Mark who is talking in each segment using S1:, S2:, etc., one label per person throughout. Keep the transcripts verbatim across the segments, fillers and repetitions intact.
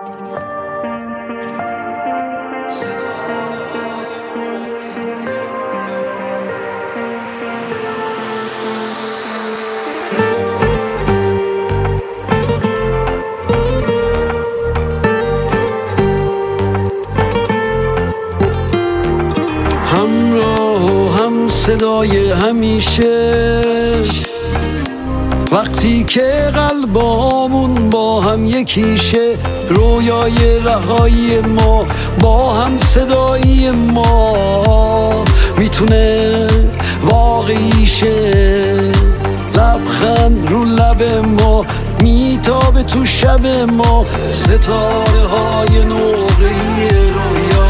S1: همراه و هم صدای همیشه، وقتی که قلبامون با هم یکیشه، رویای رهایی ما با هم صدایی ما میتونه واقعی شه. لبخند رو لب ما میتابه تو شب ما، ستاره های نقره‌ای رویا.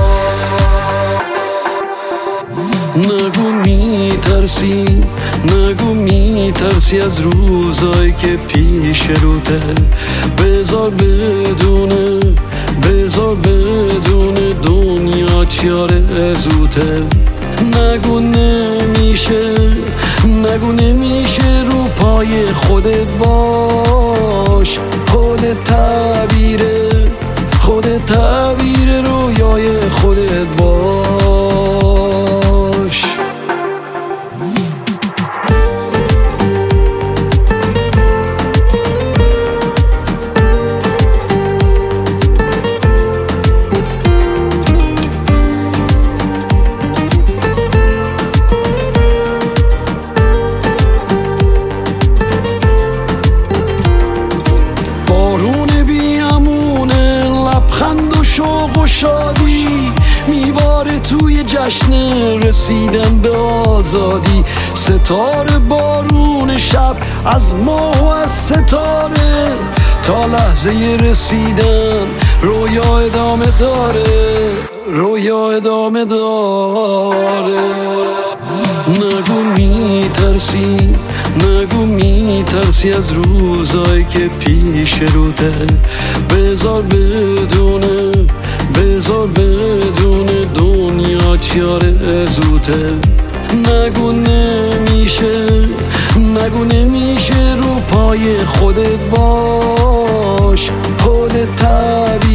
S1: نگو میترسی، نگو میترسی از روزایی که پیش روته، بذار بدونه، بذار بدونه دنیا چیاره زوته. نگو نمیشه، نگو نمیشه، رو پای خودت باش، خودت تعبیره، خودت تعبیر رویای خودت باش. شوق و شادی میباره توی جشن رسیدن به آزادی. ستاره بارون شب از ماه و از ستاره، تا لحظه رسیدن رویا ادامه داره، رویا ادامه داره. نگو میترسی، نگو میترسی از روزایی که پیش روته، بذار بدونه، بذار بدونه دنیا چیاره زوته. نگو نمیشه، نگو نمیشه، رو پای خودت باش، خودت تعبیر